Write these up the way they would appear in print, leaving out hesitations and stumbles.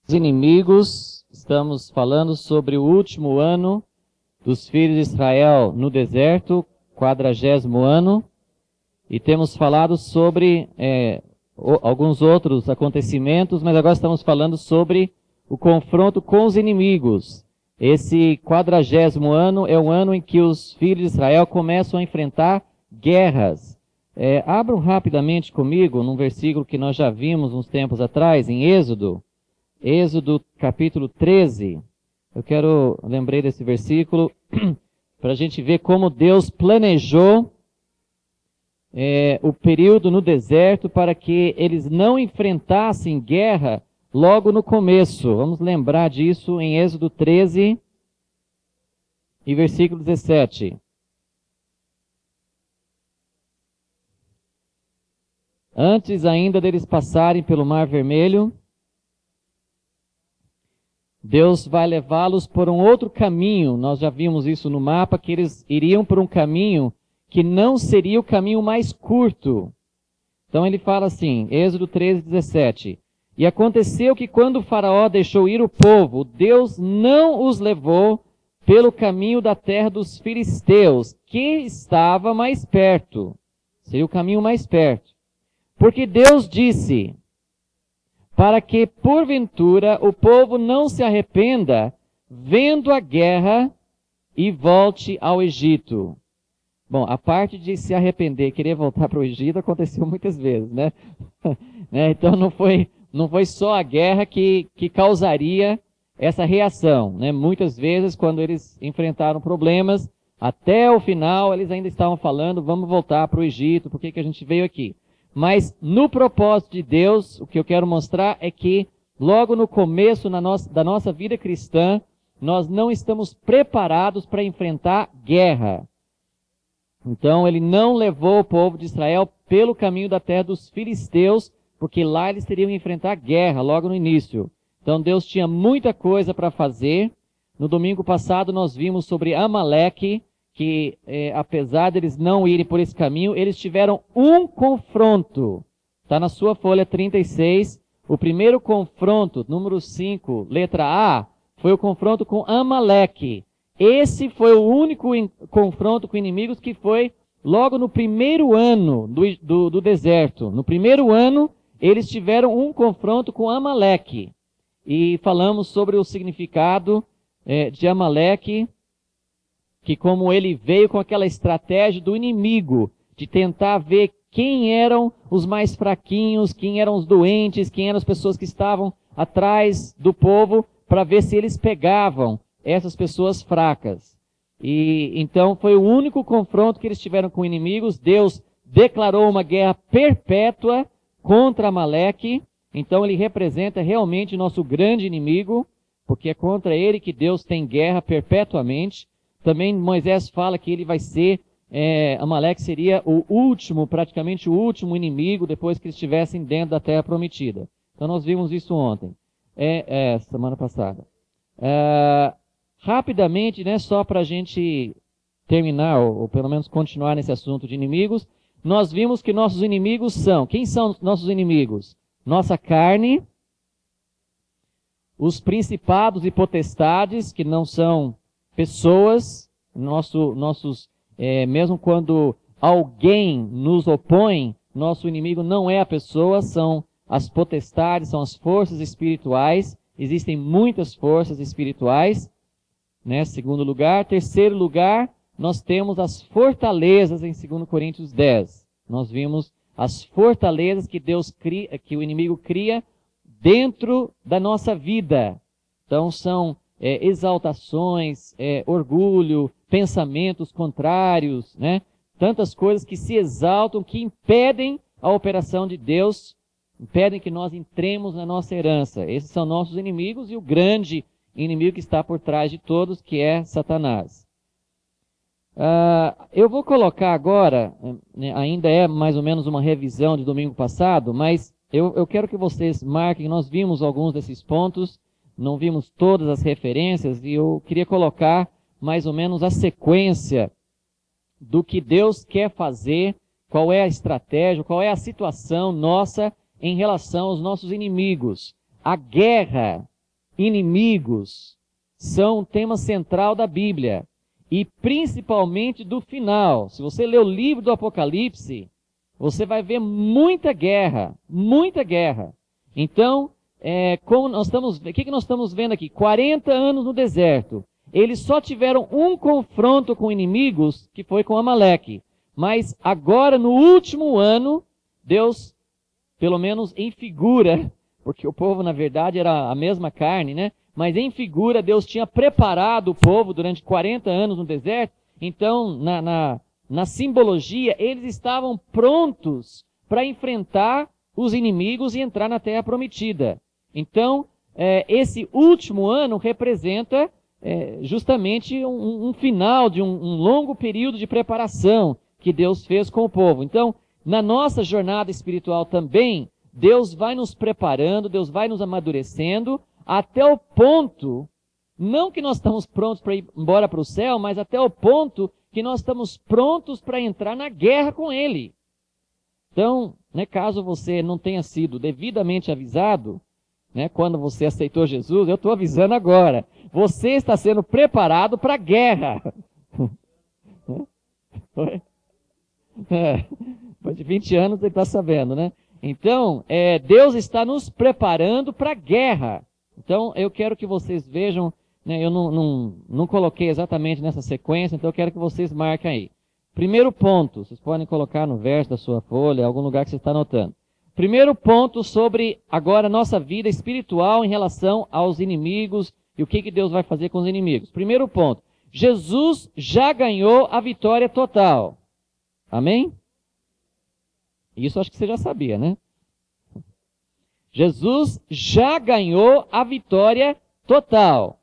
Inimigos, estamos falando sobre o último ano dos filhos de Israel no deserto, 40º ano, e temos falado sobre alguns outros acontecimentos, mas agora estamos falando sobre o confronto com os inimigos. Esse 40º ano é o ano em que os filhos de Israel começam a enfrentar guerras. Abram rapidamente comigo num versículo que nós já vimos uns tempos atrás, em Êxodo capítulo 13. Lembrei desse versículo para a gente ver como Deus planejou o período no deserto para que eles não enfrentassem guerra logo no começo. Vamos lembrar disso em Êxodo 13 e versículo 17. Antes ainda deles passarem pelo Mar Vermelho, Deus vai levá-los por um outro caminho. Nós já vimos isso no mapa, que eles iriam por um caminho que não seria o caminho mais curto. Então ele fala assim, Êxodo 13, 17. E aconteceu que quando o faraó deixou ir o povo, Deus não os levou pelo caminho da terra dos filisteus, que estava mais perto. Seria o caminho mais perto. Porque Deus disse, para que, porventura, o povo não se arrependa, vendo a guerra, e volte ao Egito. Bom, a parte de se arrepender, querer voltar para o Egito, aconteceu muitas vezes, né? Então não foi só a guerra que causaria essa reação, né? Muitas vezes, quando eles enfrentaram problemas, até o final, eles ainda estavam falando, vamos voltar para o Egito, por que a gente veio aqui? Mas no propósito de Deus, o que eu quero mostrar é que logo no começo da nossa vida cristã, nós não estamos preparados para enfrentar guerra. Então ele não levou o povo de Israel pelo caminho da terra dos filisteus, porque lá eles teriam que enfrentar guerra logo no início. Então Deus tinha muita coisa para fazer. No domingo passado nós vimos sobre Amaleque, que apesar de eles não irem por esse caminho, eles tiveram um confronto. Está na sua folha 36. O primeiro confronto, número 5, letra A, foi o confronto com Amaleque. Esse foi o único confronto com inimigos que foi logo no primeiro ano do deserto. No primeiro ano, eles tiveram um confronto com Amaleque. E falamos sobre o significado de Amaleque, que como ele veio com aquela estratégia do inimigo, de tentar ver quem eram os mais fraquinhos, quem eram os doentes, quem eram as pessoas que estavam atrás do povo, para ver se eles pegavam essas pessoas fracas. E então foi o único confronto que eles tiveram com inimigos. Deus declarou uma guerra perpétua contra Amaleque. Então ele representa realmente o nosso grande inimigo, porque é contra ele que Deus tem guerra perpetuamente. Também Moisés fala que ele vai ser, Amaleque seria praticamente o último inimigo depois que eles estivessem dentro da terra prometida. Então nós vimos isso ontem, semana passada. Rapidamente, né, só para a gente terminar, ou pelo menos continuar nesse assunto de inimigos, nós vimos que nossos inimigos são, quem são nossos inimigos? Nossa carne, os principados e potestades, que não são pessoas, mesmo quando alguém nos opõe, nosso inimigo não é a pessoa, são as potestades, são as forças espirituais. Existem muitas forças espirituais, né? Segundo lugar. Terceiro lugar, nós temos as fortalezas em 2 Coríntios 10. Nós vimos as fortalezas que Deus cria, que o inimigo cria dentro da nossa vida. Então são exaltações, orgulho, pensamentos contrários, né? Tantas coisas que se exaltam, que impedem a operação de Deus, impedem que nós entremos na nossa herança. Esses são nossos inimigos e o grande inimigo que está por trás de todos, que é Satanás. Eu vou colocar agora, ainda é mais ou menos uma revisão de domingo passado, mas eu quero que vocês marquem, nós vimos alguns desses pontos, não vimos todas as referências, e eu queria colocar mais ou menos a sequência do que Deus quer fazer, qual é a estratégia, qual é a situação nossa em relação aos nossos inimigos. A guerra inimigos são um tema central da Bíblia. E principalmente do final. Se você ler o livro do Apocalipse, você vai ver muita guerra. Muita guerra. Então, o que nós estamos vendo aqui? 40 anos no deserto. Eles só tiveram um confronto com inimigos, que foi com Amaleque. Mas agora, no último ano, Deus, pelo menos em figura, porque o povo, na verdade, era a mesma carne, né? Mas em figura, Deus tinha preparado o povo durante 40 anos no deserto. Então, na simbologia, eles estavam prontos para enfrentar os inimigos e entrar na Terra Prometida. Então, esse último ano representa justamente um final de um longo período de preparação que Deus fez com o povo. Então, na nossa jornada espiritual também, Deus vai nos preparando, Deus vai nos amadurecendo, até o ponto, não que nós estamos prontos para ir embora para o céu, mas até o ponto que nós estamos prontos para entrar na guerra com Ele. Então, caso você não tenha sido devidamente avisado, quando você aceitou Jesus, eu estou avisando agora, você está sendo preparado para a guerra. Depois de 20 anos ele está sabendo, né? Então, Deus está nos preparando para a guerra. Então, eu quero que vocês vejam, eu não coloquei exatamente nessa sequência, então eu quero que vocês marquem aí. Primeiro ponto, vocês podem colocar no verso da sua folha, algum lugar que você está anotando. Primeiro ponto sobre agora a nossa vida espiritual em relação aos inimigos e o que Deus vai fazer com os inimigos. Primeiro ponto, Jesus já ganhou a vitória total. Amém? Isso acho que você já sabia, né? Jesus já ganhou a vitória total.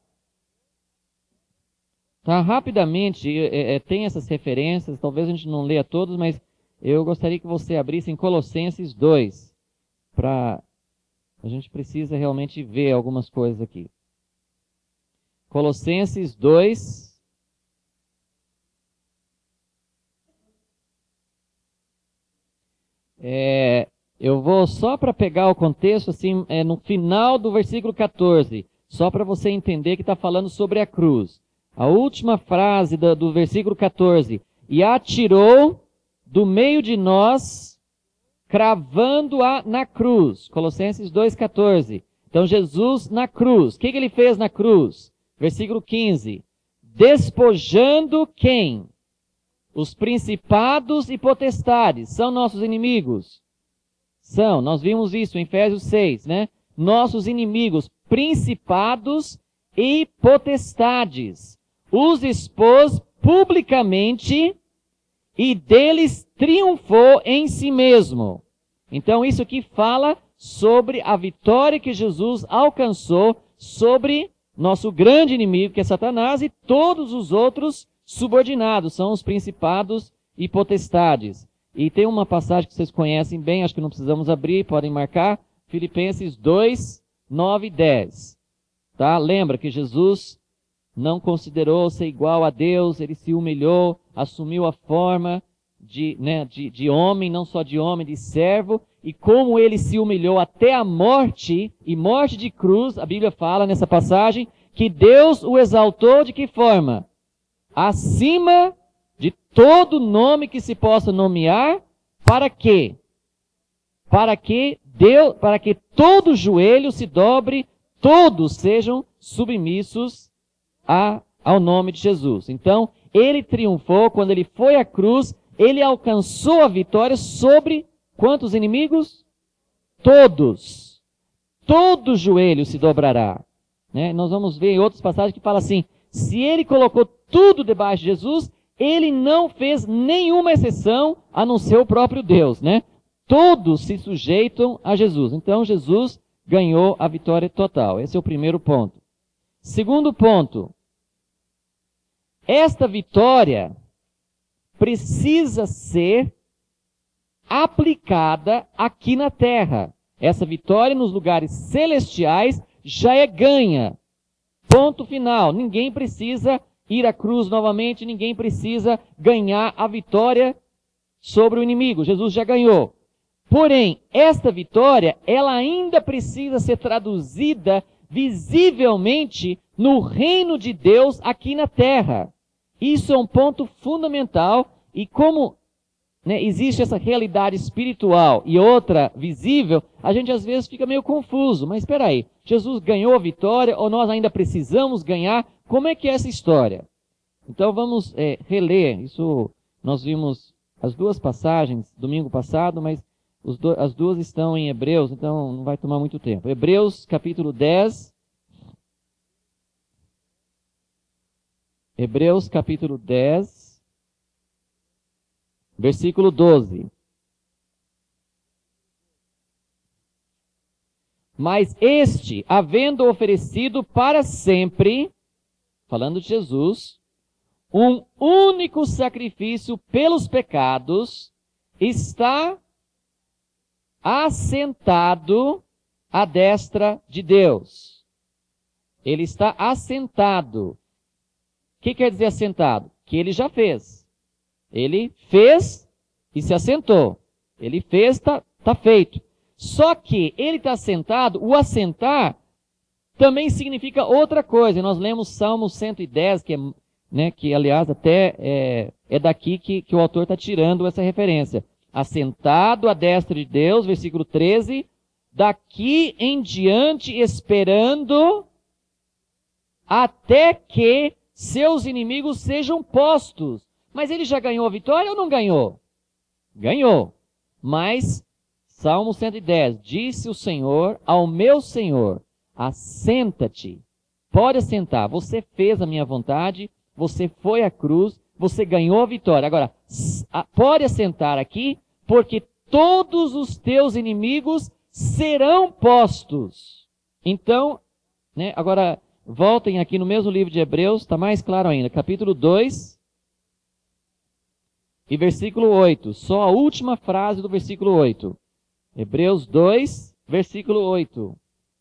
Tá, rapidamente, tem essas referências, talvez a gente não leia todas, mas eu gostaria que você abrisse em Colossenses 2. A gente precisa realmente ver algumas coisas aqui. Colossenses 2. Eu vou só para pegar o contexto, assim, no final do versículo 14, só para você entender que está falando sobre a cruz. A última frase do versículo 14, e atirou do meio de nós, cravando-a na cruz. Colossenses 2,14. Então Jesus na cruz, o que ele fez na cruz? Versículo 15, despojando quem? Os principados e potestades são nossos inimigos. Nós vimos isso em Efésios 6, né? Nossos inimigos, principados e potestades. Os expôs publicamente e deles triunfou em si mesmo. Então isso aqui fala sobre a vitória que Jesus alcançou sobre nosso grande inimigo, que é Satanás, e todos os outros subordinados, são os principados e potestades. E tem uma passagem que vocês conhecem bem, acho que não precisamos abrir, podem marcar, Filipenses 2, 9 e 10. Tá? Lembra que Jesus não considerou ser igual a Deus, ele se humilhou, assumiu a forma de homem, não só de homem, de servo, e como ele se humilhou até a morte, e morte de cruz, a Bíblia fala nessa passagem, que Deus o exaltou de que forma? Acima de todo nome que se possa nomear, para quê? Para que todo joelho se dobre, todos sejam submissos ao nome de Jesus. Então, ele triunfou, quando ele foi à cruz, ele alcançou a vitória sobre quantos inimigos? Todos. Todo joelho se dobrará. Nós vamos ver em outras passagens que fala assim, se ele colocou tudo debaixo de Jesus, ele não fez nenhuma exceção a não ser o próprio Deus, Todos se sujeitam a Jesus. Então, Jesus ganhou a vitória total. Esse é o primeiro ponto. Segundo ponto, esta vitória precisa ser aplicada aqui na terra. Essa vitória nos lugares celestiais já é ganha. Ponto final. Ninguém precisa ir à cruz novamente, ninguém precisa ganhar a vitória sobre o inimigo. Jesus já ganhou. Porém, esta vitória, ela ainda precisa ser traduzida visivelmente no reino de Deus aqui na terra. Isso é um ponto fundamental, e como existe essa realidade espiritual e outra visível, a gente às vezes fica meio confuso. Mas espera aí, Jesus ganhou a vitória ou nós ainda precisamos ganhar? Como é que é essa história? Então vamos reler. Isso nós vimos as duas passagens domingo passado, mas as duas estão em Hebreus, então não vai tomar muito tempo. Hebreus capítulo 10. Hebreus capítulo 10. Versículo 12. Mas este, havendo oferecido para sempre, falando de Jesus, um único sacrifício pelos pecados, está assentado à destra de Deus. Ele está assentado. O que quer dizer assentado? Que ele já fez. Ele fez e se assentou. Ele fez, está feito. Só que ele está assentado, o assentar também significa outra coisa. Nós lemos Salmo 110, que aliás até é daqui que o autor está tirando essa referência. Assentado à destra de Deus, versículo 13, daqui em diante esperando até que seus inimigos sejam postos. Mas ele já ganhou a vitória ou não ganhou? Ganhou. Mas, Salmo 110, disse o Senhor ao meu Senhor, assenta-te, pode assentar, você fez a minha vontade, você foi à cruz, você ganhou a vitória. Agora, pode assentar aqui, porque todos os teus inimigos serão postos. Então, agora, voltem aqui no mesmo livro de Hebreus, está mais claro ainda, capítulo 2, e versículo 8, só a última frase do versículo 8. Hebreus 2, versículo 8.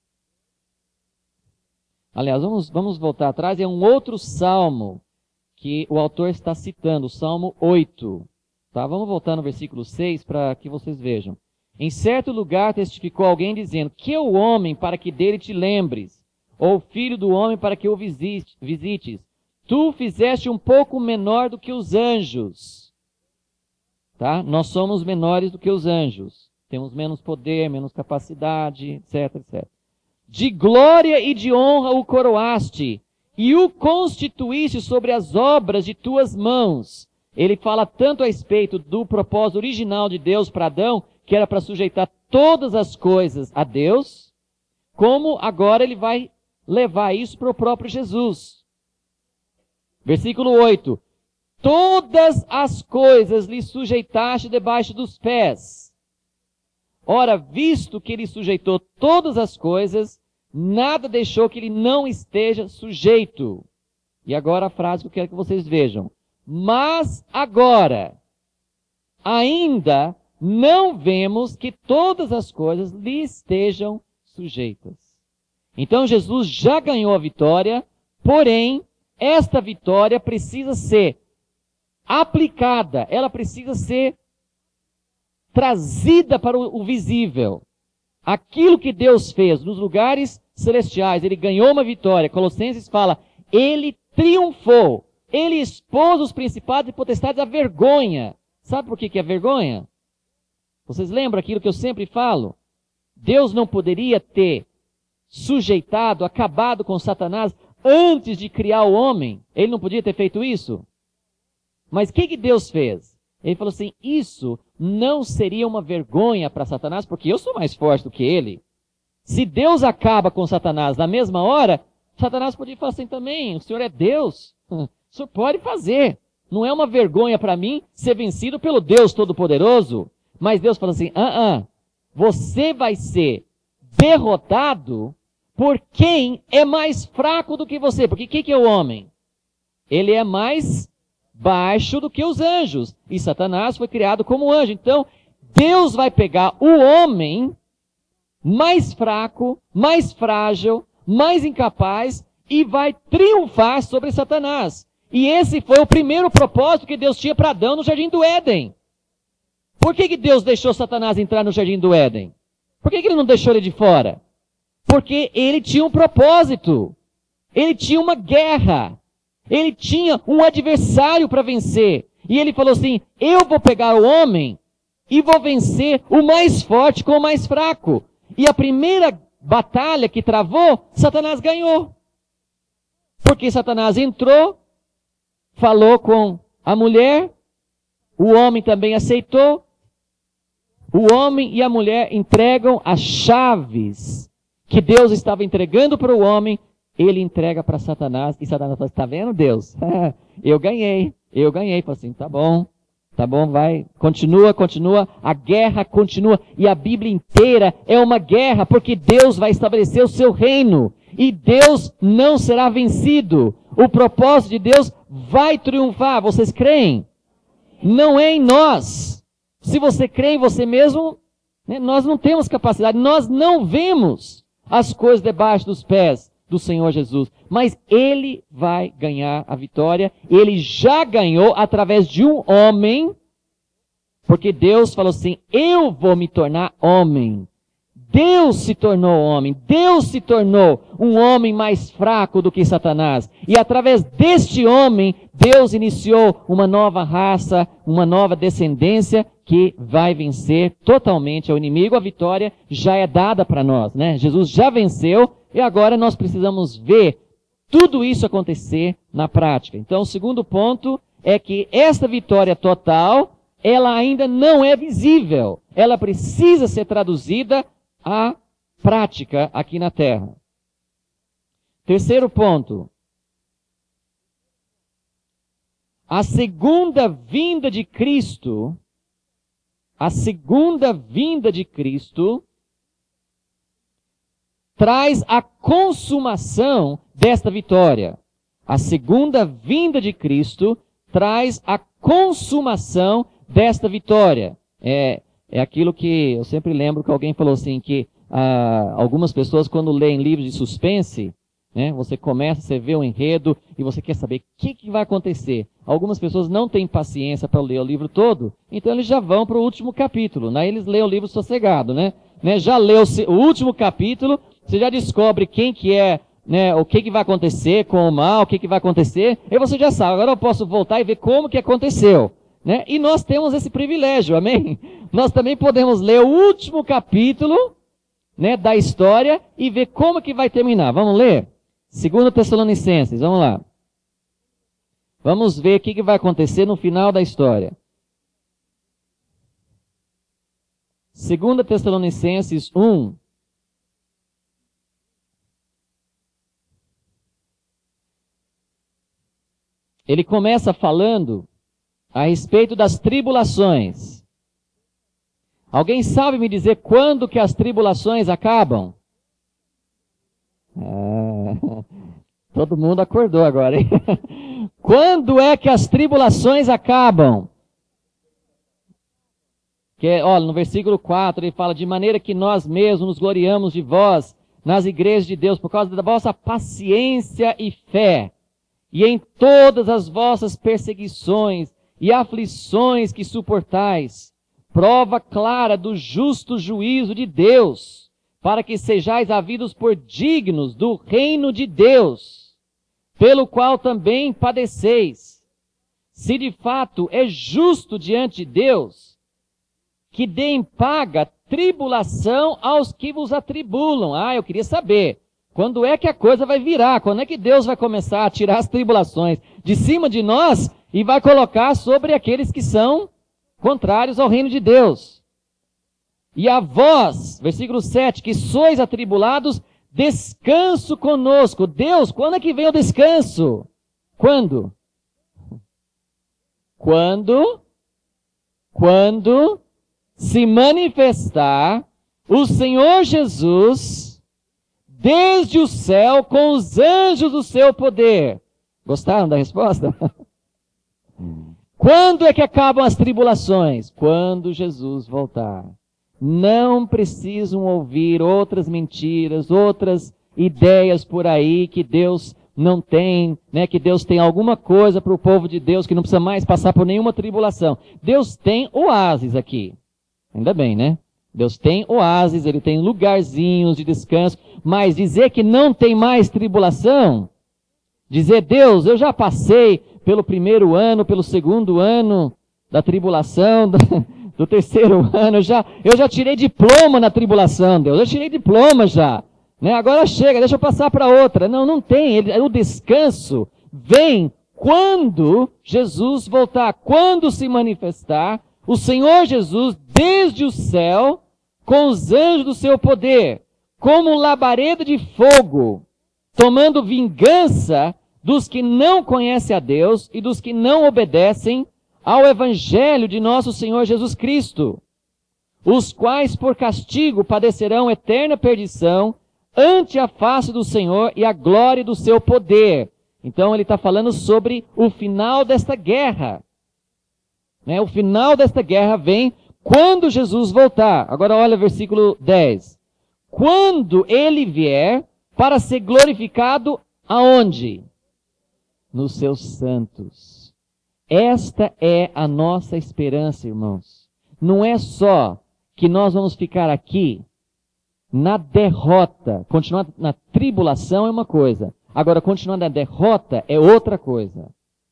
Aliás, vamos voltar atrás, é um outro salmo que o autor está citando, o Salmo 8. Tá? Vamos voltar no versículo 6 para que vocês vejam. Em certo lugar testificou alguém dizendo, que é o homem para que dele te lembres, ou o filho do homem para que o visites. Tu fizeste um pouco menor do que os anjos. Tá? Nós somos menores do que os anjos. Temos menos poder, menos capacidade, etc, etc. De glória e de honra o coroaste, e o constituíste sobre as obras de tuas mãos. Ele fala tanto a respeito do propósito original de Deus para Adão, que era para sujeitar todas as coisas a Deus, como agora ele vai levar isso para o próprio Jesus. Versículo 8. Todas as coisas lhe sujeitaste debaixo dos pés. Ora, visto que ele sujeitou todas as coisas, nada deixou que ele não esteja sujeito. E agora a frase que eu quero que vocês vejam. Mas agora, ainda não vemos que todas as coisas lhe estejam sujeitas. Então Jesus já ganhou a vitória, porém, esta vitória precisa ser aplicada, ela precisa ser trazida para o visível. Aquilo que Deus fez nos lugares celestiais, ele ganhou uma vitória. Colossenses fala, ele triunfou, ele expôs os principados e potestades à vergonha. Sabe por que é vergonha? Vocês lembram aquilo que eu sempre falo? Deus não poderia ter sujeitado, acabado com Satanás antes de criar o homem. Ele não podia ter feito isso? Mas o que Deus fez? Ele falou assim, isso não seria uma vergonha para Satanás, porque eu sou mais forte do que ele. Se Deus acaba com Satanás na mesma hora, Satanás podia falar assim também, o Senhor é Deus, o Senhor pode fazer. Não é uma vergonha para mim ser vencido pelo Deus Todo-Poderoso. Mas Deus fala assim, você vai ser derrotado por quem é mais fraco do que você. Porque o que é o homem? Ele é mais baixo do que os anjos. E Satanás foi criado como anjo. Então, Deus vai pegar o homem mais fraco, mais frágil, mais incapaz e vai triunfar sobre Satanás. E esse foi o primeiro propósito que Deus tinha para Adão no Jardim do Éden. Por que Deus deixou Satanás entrar no Jardim do Éden? Por que ele não deixou ele de fora? Porque ele tinha um propósito. Ele tinha uma guerra. Ele tinha um adversário para vencer. E ele falou assim, eu vou pegar o homem e vou vencer o mais forte com o mais fraco. E a primeira batalha que travou, Satanás ganhou. Porque Satanás entrou, falou com a mulher, o homem também aceitou. O homem e a mulher entregam as chaves que Deus estava entregando para o homem, ele entrega para Satanás, e Satanás fala, está vendo, Deus? Eu ganhei. Fala assim, tá bom, vai, continua, a guerra continua, e a Bíblia inteira é uma guerra, porque Deus vai estabelecer o seu reino, e Deus não será vencido. O propósito de Deus vai triunfar, vocês creem? Não é em nós. Se você crê em você mesmo, né, nós não temos capacidade, nós não vemos as coisas debaixo dos pés do Senhor Jesus. Mas Ele vai ganhar a vitória. Ele já ganhou através de um homem. Porque Deus falou assim, eu vou me tornar homem. Deus se tornou homem. Deus se tornou um homem mais fraco do que Satanás. E através deste homem, Deus iniciou uma nova raça, uma nova descendência que vai vencer totalmente o inimigo. A vitória já é dada para nós, né? Jesus já venceu e agora nós precisamos ver tudo isso acontecer na prática. Então, o segundo ponto é que esta vitória total, ela ainda não é visível. Ela precisa ser traduzida à prática aqui na terra. Terceiro ponto. A segunda vinda de Cristo, traz a consumação desta vitória. A segunda vinda de Cristo traz a consumação desta vitória. É aquilo que eu sempre lembro que alguém falou assim, que algumas pessoas quando leem livros de suspense, né, você começa, você vê o enredo e você quer saber o que vai acontecer. Algumas pessoas não têm paciência para ler o livro todo, então eles já vão para o último capítulo, né? Eles leem o livro sossegado, né? Já leu o último capítulo, você já descobre quem que é, né, o que vai acontecer com o mal, o que vai acontecer, e você já sabe, agora eu posso voltar e ver como que aconteceu. Né? E nós temos esse privilégio, amém? Nós também podemos ler o último capítulo, né, da história e ver como que vai terminar. Vamos ler? 2 Tessalonicenses, vamos lá. Vamos ver o que vai acontecer no final da história. 2 Tessalonicenses 1. Ele começa falando a respeito das tribulações. Alguém sabe me dizer quando que as tribulações acabam? Todo mundo acordou agora, hein? Quando é que as tribulações acabam? Olha, no versículo 4 ele fala, de maneira que nós mesmos nos gloriamos de vós nas igrejas de Deus, por causa da vossa paciência e fé, e em todas as vossas perseguições e aflições que suportais, prova clara do justo juízo de Deus, para que sejais havidos por dignos do reino de Deus, pelo qual também padeceis. Se de fato é justo diante de Deus, que dê em paga tribulação aos que vos atribulam. Eu queria saber, quando é que a coisa vai virar? Quando é que Deus vai começar a tirar as tribulações de cima de nós e vai colocar sobre aqueles que são contrários ao reino de Deus? E a vós, versículo 7, que sois atribulados, descanso conosco. Deus, quando é que vem o descanso? Quando? Quando se manifestar o Senhor Jesus desde o céu com os anjos do seu poder. Gostaram da resposta? Quando é que acabam as tribulações? Quando Jesus voltar. Não precisam ouvir outras mentiras, outras ideias por aí que Deus não tem, né? Que Deus tem alguma coisa para o povo de Deus que não precisa mais passar por nenhuma tribulação. Deus tem oásis aqui. Ainda bem, né? Deus tem oásis, Ele tem lugarzinhos de descanso, mas dizer que não tem mais tribulação, dizer, Deus, eu já passei pelo primeiro ano, pelo segundo ano da tribulação, do terceiro ano, eu já tirei diploma na tribulação, Deus, eu tirei diploma já, né? Agora chega, deixa eu passar para outra. Não, não tem, o descanso vem quando Jesus voltar, quando se manifestar, o Senhor Jesus, desde o céu, com os anjos do seu poder, como um labareda de fogo, tomando vingança dos que não conhecem a Deus e dos que não obedecem ao Evangelho de nosso Senhor Jesus Cristo, os quais por castigo padecerão eterna perdição ante a face do Senhor e a glória do seu poder. Então ele está falando sobre o final desta guerra. Né? O final desta guerra vem quando Jesus voltar. Agora olha o versículo 10. Quando ele vier para ser glorificado aonde? Nos seus santos. Esta é a nossa esperança, irmãos. Não é só que nós vamos ficar aqui na derrota. Continuar na tribulação é uma coisa. Agora, continuar na derrota é outra coisa.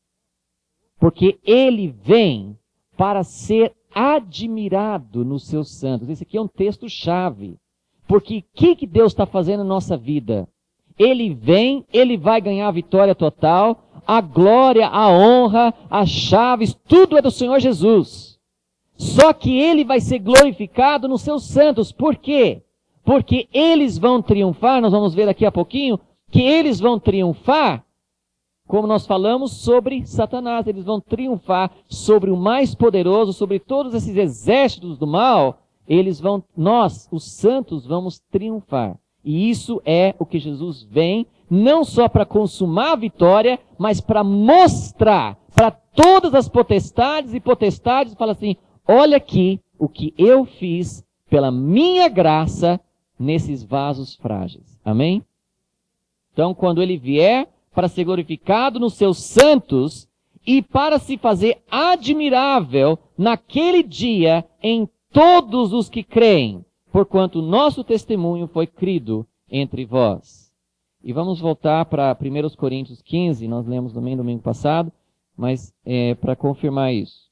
Porque ele vem para ser admirado nos seus santos. Esse aqui é um texto-chave. Porque o que Deus está fazendo na nossa vida? Ele vem, ele vai ganhar a vitória total, a glória, a honra, as chaves, tudo é do Senhor Jesus. Só que ele vai ser glorificado nos seus santos. Por quê? Porque eles vão triunfar, nós vamos ver daqui a pouquinho, que eles vão triunfar, como nós falamos, sobre Satanás. Eles vão triunfar sobre o mais poderoso, sobre todos esses exércitos do mal. Nós, os santos, vamos triunfar. E isso é o que Jesus vem, não só para consumar a vitória, mas para mostrar para todas as potestades, fala assim, olha aqui o que eu fiz pela minha graça nesses vasos frágeis. Amém? Então, quando ele vier para ser glorificado nos seus santos e para se fazer admirável naquele dia em todos os que creem, porquanto o nosso testemunho foi crido entre vós. E vamos voltar para 1 Coríntios 15, nós lemos também domingo passado, mas para confirmar isso.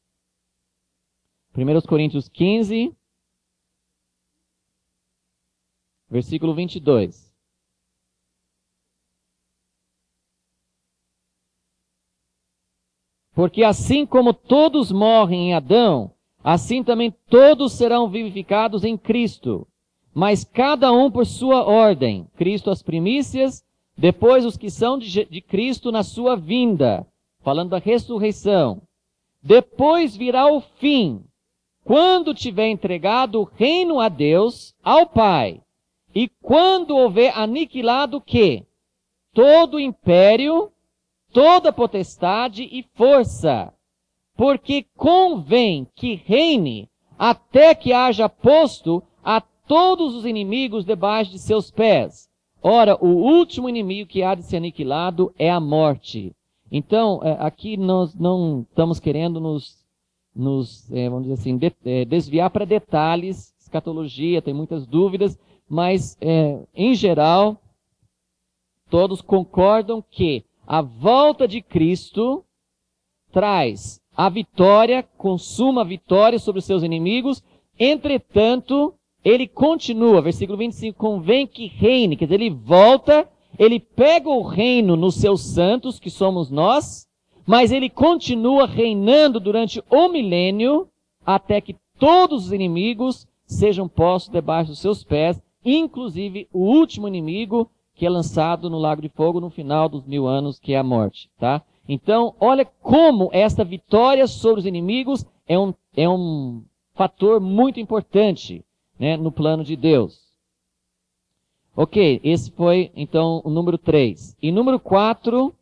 1 Coríntios 15, versículo 22. Porque assim como todos morrem em Adão, assim também todos serão vivificados em Cristo. Mas cada um por sua ordem. Cristo as primícias, depois os que são de Cristo na sua vinda. Falando da ressurreição. Depois virá o fim, quando tiver entregado o reino a Deus, ao Pai. E quando houver aniquilado o quê? Todo império, toda potestade e força. Porque convém que reine até que haja posto a todos os inimigos debaixo de seus pés. Ora, o último inimigo que há de ser aniquilado é a morte. Então, aqui nós não estamos querendo vamos dizer assim, desviar para detalhes, escatologia, tem muitas dúvidas, mas, em geral, todos concordam que a volta de Cristo traz a vitória, consuma a vitória sobre os seus inimigos, entretanto, ele continua, versículo 25, convém que reine, quer dizer, ele volta, ele pega o reino nos seus santos, que somos nós, mas ele continua reinando durante o milênio, até que todos os inimigos sejam postos debaixo dos seus pés, inclusive o último inimigo, que é lançado no lago de fogo no final dos 1000 anos, que é a morte, tá? Então, olha como essa vitória sobre os inimigos é um fator muito importante, né, no plano de Deus. Ok, esse foi, então, o número 3. E número 4,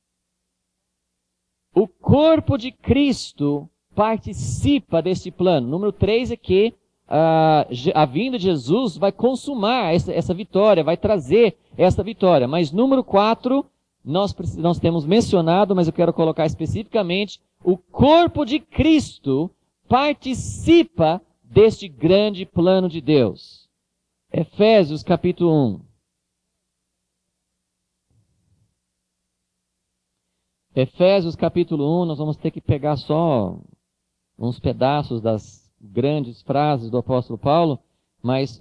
o corpo de Cristo participa deste plano. Número 3 é que a vinda de Jesus vai consumar essa vitória, vai trazer essa vitória. Mas número 4, nós temos mencionado, mas eu quero colocar especificamente, o corpo de Cristo participa deste grande plano de Deus. Efésios capítulo 1. Efésios capítulo 1, nós vamos ter que pegar só uns pedaços das grandes frases do apóstolo Paulo, mas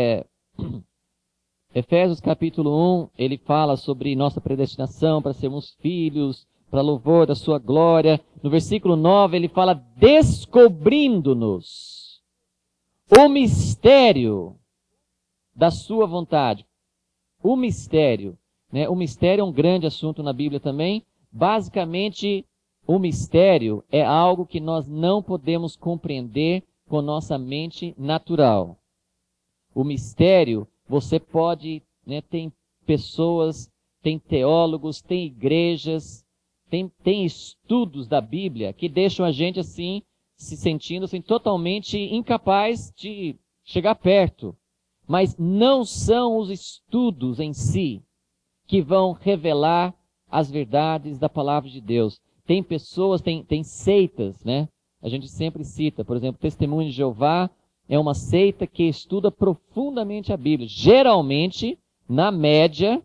Efésios capítulo 1, ele fala sobre nossa predestinação para sermos filhos, para louvor da sua glória. No versículo 9, ele fala descobrindo-nos o mistério da sua vontade. O mistério, né? O mistério é um grande assunto na Bíblia também. Basicamente, o mistério é algo que nós não podemos compreender com nossa mente natural. O mistério, você pode, né, tem pessoas, tem teólogos, tem igrejas, tem estudos da Bíblia que deixam a gente assim, se sentindo assim, totalmente incapaz de chegar perto. Mas não são os estudos em si que vão revelar as verdades da palavra de Deus. Tem pessoas, tem seitas, né? A gente sempre cita, por exemplo, Testemunho de Jeová é uma seita que estuda profundamente a Bíblia. Geralmente, na média,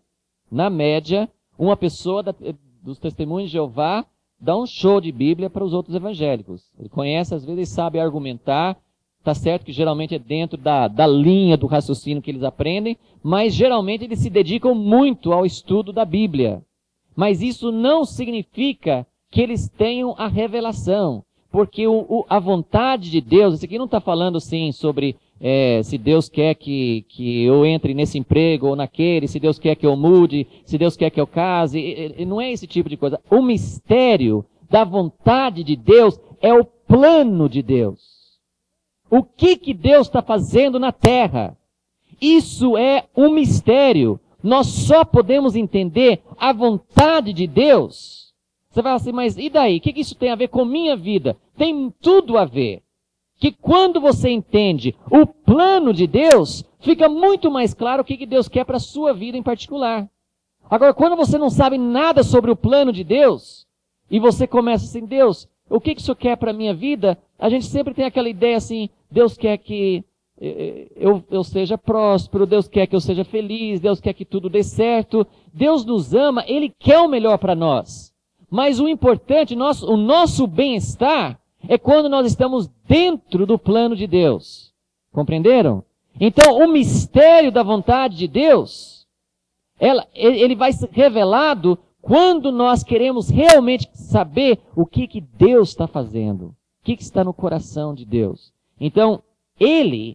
uma pessoa dos Testemunhos de Jeová dá um show de Bíblia para os outros evangélicos. Ele conhece, às vezes, ele sabe argumentar. Tá certo que geralmente é dentro da linha do raciocínio que eles aprendem, mas geralmente eles se dedicam muito ao estudo da Bíblia. Mas isso não significa que eles tenham a revelação, porque a vontade de Deus, isso aqui não está falando assim sobre se Deus quer que eu entre nesse emprego ou naquele, se Deus quer que eu mude, se Deus quer que eu case, não é esse tipo de coisa. O mistério da vontade de Deus é o plano de Deus. O que Deus está fazendo na terra? Isso é um mistério. Nós só podemos entender a vontade de Deus. Você vai assim, mas e daí? O que isso tem a ver com minha vida? Tem tudo a ver. Que quando você entende o plano de Deus, fica muito mais claro o que Deus quer para a sua vida em particular. Agora, quando você não sabe nada sobre o plano de Deus, e você começa assim, Deus, o que o Senhor quer para a minha vida? A gente sempre tem aquela ideia assim, Deus quer que eu seja próspero, Deus quer que eu seja feliz, Deus quer que tudo dê certo. Deus nos ama, Ele quer o melhor para nós. Mas o importante, o nosso bem-estar, é quando nós estamos dentro do plano de Deus. Compreenderam? Então, o mistério da vontade de Deus, ele vai ser revelado quando nós queremos realmente saber o que Deus está fazendo. O que está no coração de Deus. Então, Ele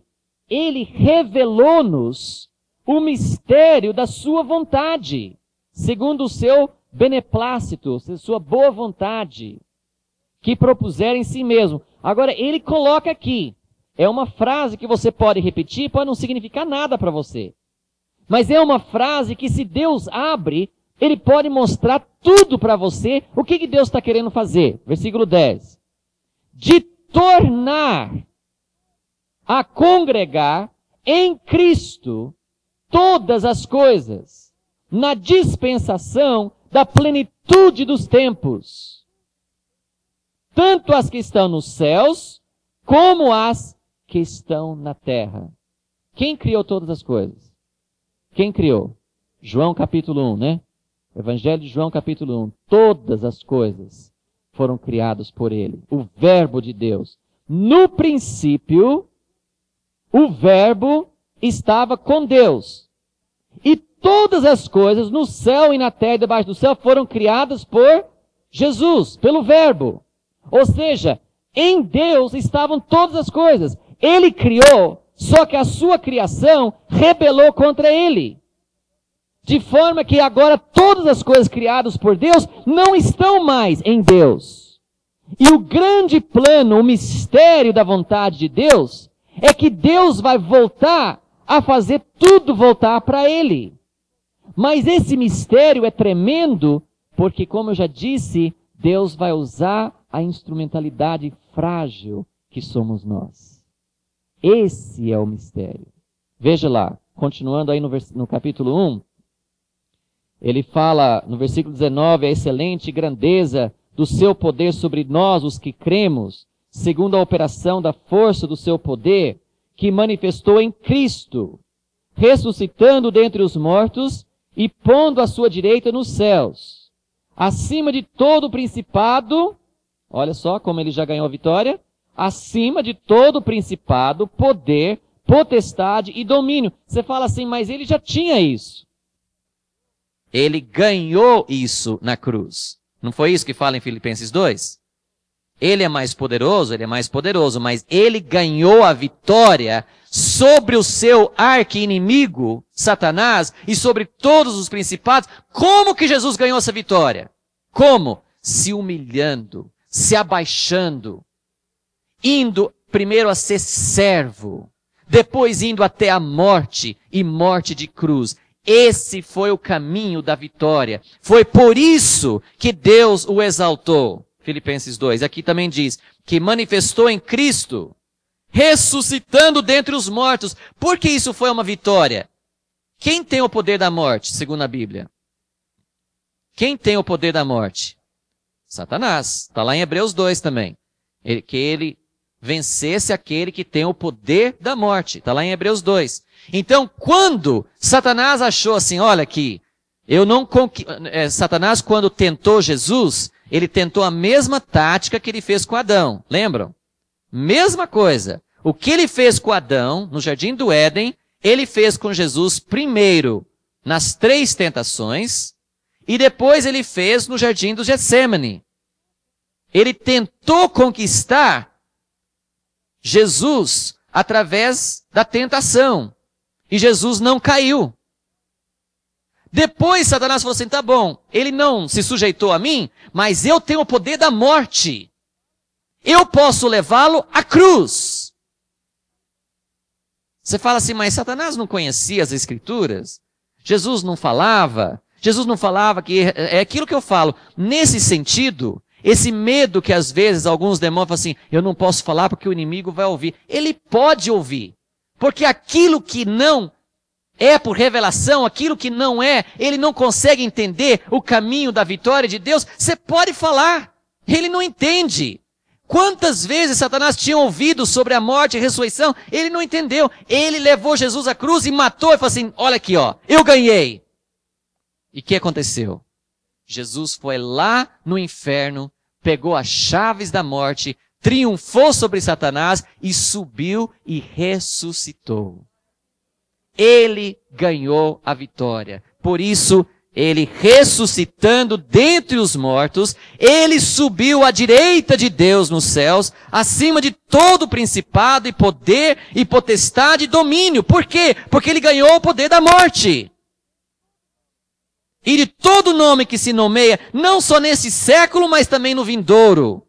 revelou-nos o mistério da sua vontade, segundo o seu beneplácito, sua boa vontade, que propuser em si mesmo. Agora, ele coloca aqui, é uma frase que você pode repetir, pode não significar nada para você. Mas é uma frase que, se Deus abre, Ele pode mostrar tudo para você, o que Deus está querendo fazer. Versículo 10. De tornar a congregar em Cristo todas as coisas, na dispensação da plenitude dos tempos, tanto as que estão nos céus, como as que estão na terra. Quem criou todas as coisas? Quem criou? João capítulo 1, né? Evangelho de João capítulo 1. Todas as coisas foram criadas por Ele. O Verbo de Deus. No princípio, o Verbo estava com Deus. E todas as coisas no céu e na terra e debaixo do céu foram criadas por Jesus, pelo Verbo. Ou seja, em Deus estavam todas as coisas. Ele criou, só que a sua criação rebelou contra Ele. De forma que agora todas as coisas criadas por Deus não estão mais em Deus. E o grande plano, o mistério da vontade de Deus, é que Deus vai voltar a fazer tudo voltar para Ele. Mas esse mistério é tremendo, porque, como eu já disse, Deus vai usar a instrumentalidade frágil que somos nós. Esse é o mistério. Veja lá, continuando aí no capítulo 1, ele fala no versículo 19, a excelente grandeza do seu poder sobre nós, os que cremos, segundo a operação da força do seu poder, que manifestou em Cristo, ressuscitando dentre os mortos e pondo à sua direita nos céus, acima de todo o principado, olha só como ele já ganhou a vitória, acima de todo o principado, poder, potestade e domínio. Você fala assim, mas ele já tinha isso. Ele ganhou isso na cruz. Não foi isso que fala em Filipenses 2? Ele é mais poderoso, mas ele ganhou a vitória sobre o seu arqui-inimigo, Satanás, e sobre todos os principados. Como que Jesus ganhou essa vitória? Como? Se humilhando, se abaixando, indo primeiro a ser servo, depois indo até a morte e morte de cruz. Esse foi o caminho da vitória. Foi por isso que Deus o exaltou. Filipenses 2, aqui também diz, que manifestou em Cristo, ressuscitando dentre os mortos. Por que isso foi uma vitória? Quem tem o poder da morte, segundo a Bíblia? Quem tem o poder da morte? Satanás. Está lá em Hebreus 2 também. Que ele vencesse aquele que tem o poder da morte. Está lá em Hebreus 2. Então, quando Satanás achou assim, olha aqui, Satanás, quando tentou Jesus, ele tentou a mesma tática que ele fez com Adão. Lembram? Mesma coisa. O que ele fez com Adão, no Jardim do Éden, ele fez com Jesus primeiro nas 3 tentações e depois ele fez no Jardim do Getsêmani. Ele tentou conquistar Jesus através da tentação. E Jesus não caiu. Depois Satanás falou assim, tá bom, ele não se sujeitou a mim, mas eu tenho o poder da morte. Eu posso levá-lo à cruz. Você fala assim, mas Satanás não conhecia as Escrituras? Jesus não falava que é aquilo que eu falo. Nesse sentido, esse medo que às vezes alguns demônios falam assim, eu não posso falar porque o inimigo vai ouvir. Ele pode ouvir. Porque aquilo que não é por revelação, aquilo que não é, ele não consegue entender o caminho da vitória de Deus, você pode falar. Ele não entende. Quantas vezes Satanás tinha ouvido sobre a morte e a ressurreição, ele não entendeu. Ele levou Jesus à cruz e matou e falou assim, olha aqui, ó, eu ganhei. E o que aconteceu? Jesus foi lá no inferno, pegou as chaves da morte, triunfou sobre Satanás e subiu e ressuscitou. Ele ganhou a vitória. Por isso, ele ressuscitando dentre os mortos, ele subiu à direita de Deus nos céus, acima de todo principado e poder e potestade e domínio. Por quê? Porque ele ganhou o poder da morte. E de todo nome que se nomeia, não só nesse século, mas também no vindouro.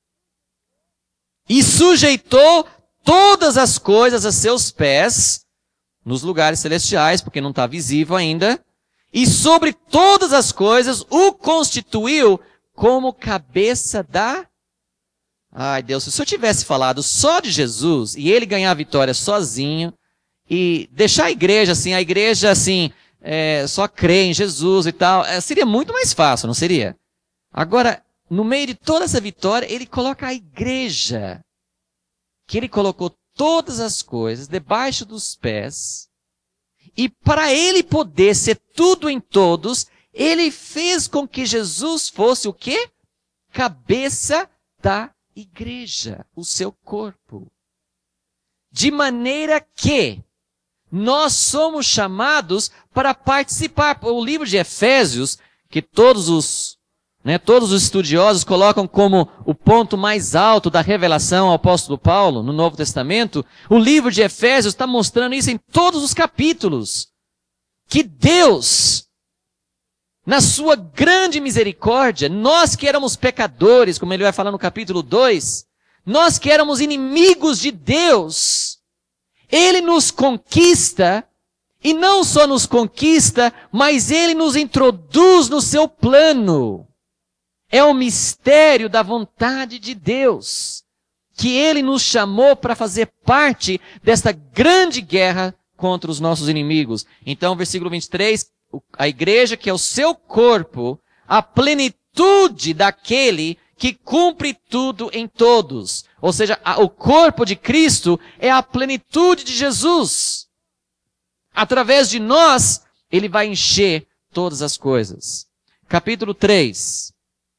E sujeitou todas as coisas a seus pés, nos lugares celestiais, porque não está visível ainda, e sobre todas as coisas o constituiu como cabeça da... Ai Deus, se eu tivesse falado só de Jesus, e ele ganhar a vitória sozinho, e deixar a igreja assim, só crê em Jesus e tal, seria muito mais fácil, não seria? Agora, no meio de toda essa vitória, ele coloca a igreja, que ele colocou todas as coisas debaixo dos pés, e para ele poder ser tudo em todos, ele fez com que Jesus fosse o quê? Cabeça da igreja, o seu corpo. De maneira que nós somos chamados para participar. O livro de Efésios, que todos os estudiosos colocam como o ponto mais alto da revelação ao apóstolo Paulo no Novo Testamento, o livro de Efésios está mostrando isso em todos os capítulos. Que Deus, na sua grande misericórdia, nós que éramos pecadores, como ele vai falar no capítulo 2, nós que éramos inimigos de Deus, ele nos conquista, e não só nos conquista, mas ele nos introduz no seu plano. É o mistério da vontade de Deus, que ele nos chamou para fazer parte desta grande guerra contra os nossos inimigos. Então, versículo 23, a igreja que é o seu corpo, a plenitude daquele que cumpre tudo em todos. Ou seja, o corpo de Cristo é a plenitude de Jesus. Através de nós, Ele vai encher todas as coisas. Capítulo 3.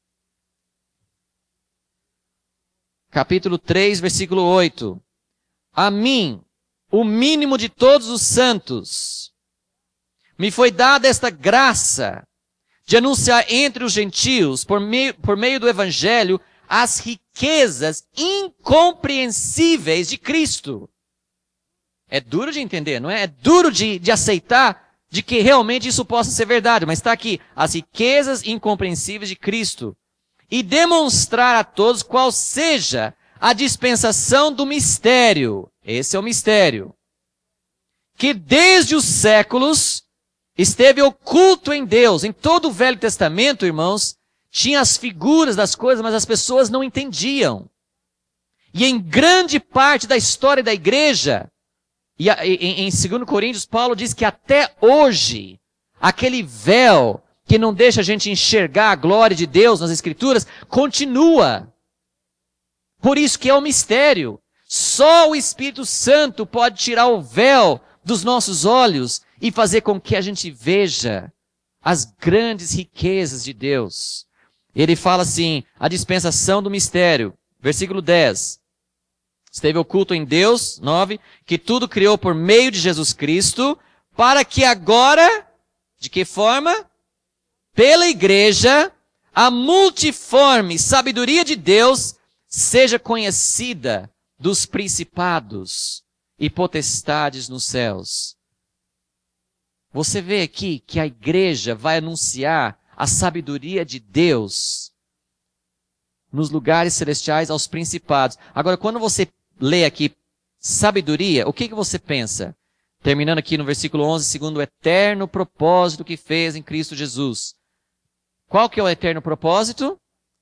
Capítulo 3, versículo 8. A mim, o mínimo de todos os santos, me foi dada esta graça de anunciar entre os gentios, por meio do Evangelho, as riquezas incompreensíveis de Cristo. É duro de entender, não é? É duro de aceitar de que realmente isso possa ser verdade, mas está aqui, as riquezas incompreensíveis de Cristo. E demonstrar a todos qual seja a dispensação do mistério. Esse é o mistério. Que desde os séculos esteve oculto em Deus. Em todo o Velho Testamento, irmãos, tinha as figuras das coisas, mas as pessoas não entendiam. E em grande parte da história da igreja, e em 2 Coríntios, Paulo diz que até hoje, aquele véu que não deixa a gente enxergar a glória de Deus nas Escrituras, continua. Por isso que é um mistério. Só o Espírito Santo pode tirar o véu dos nossos olhos e fazer com que a gente veja as grandes riquezas de Deus. Ele fala assim, a dispensação do mistério. Versículo 10. Esteve oculto em Deus, 9, que tudo criou por meio de Jesus Cristo, para que agora, de que forma? Pela igreja, a multiforme sabedoria de Deus seja conhecida dos principados e potestades nos céus. Você vê aqui que a igreja vai anunciar a sabedoria de Deus nos lugares celestiais aos principados. Agora, quando você lê aqui sabedoria, o que você pensa? Terminando aqui no versículo 11, segundo o eterno propósito que fez em Cristo Jesus. Qual que é o eterno propósito?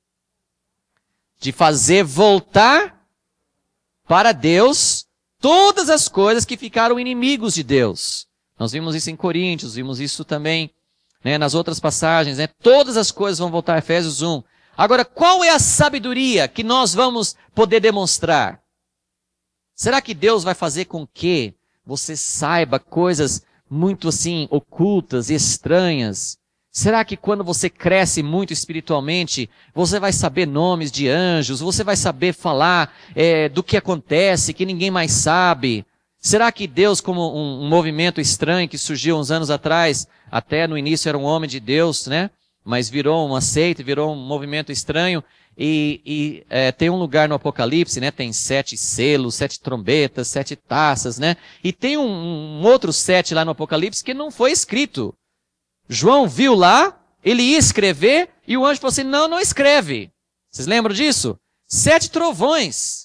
De fazer voltar para Deus todas as coisas que ficaram inimigos de Deus. Nós vimos isso em Coríntios, vimos isso também, né, nas outras passagens, né? Todas as coisas vão voltar a Efésios 1. Agora, qual é a sabedoria que nós vamos poder demonstrar? Será que Deus vai fazer com que você saiba coisas muito assim ocultas e estranhas? Será que quando você cresce muito espiritualmente, você vai saber nomes de anjos, você vai saber falar do que acontece, que ninguém mais sabe? Será que Deus, como um movimento estranho que surgiu uns anos atrás, até no início era um homem de Deus, né? Mas virou uma seita, virou um movimento estranho, e tem um lugar no Apocalipse, né? Tem 7 selos, 7 trombetas, 7 taças, né? E tem um outro 7 lá no Apocalipse que não foi escrito. João viu lá, ele ia escrever, e o anjo falou assim, não escreve. Vocês lembram disso? 7 trovões.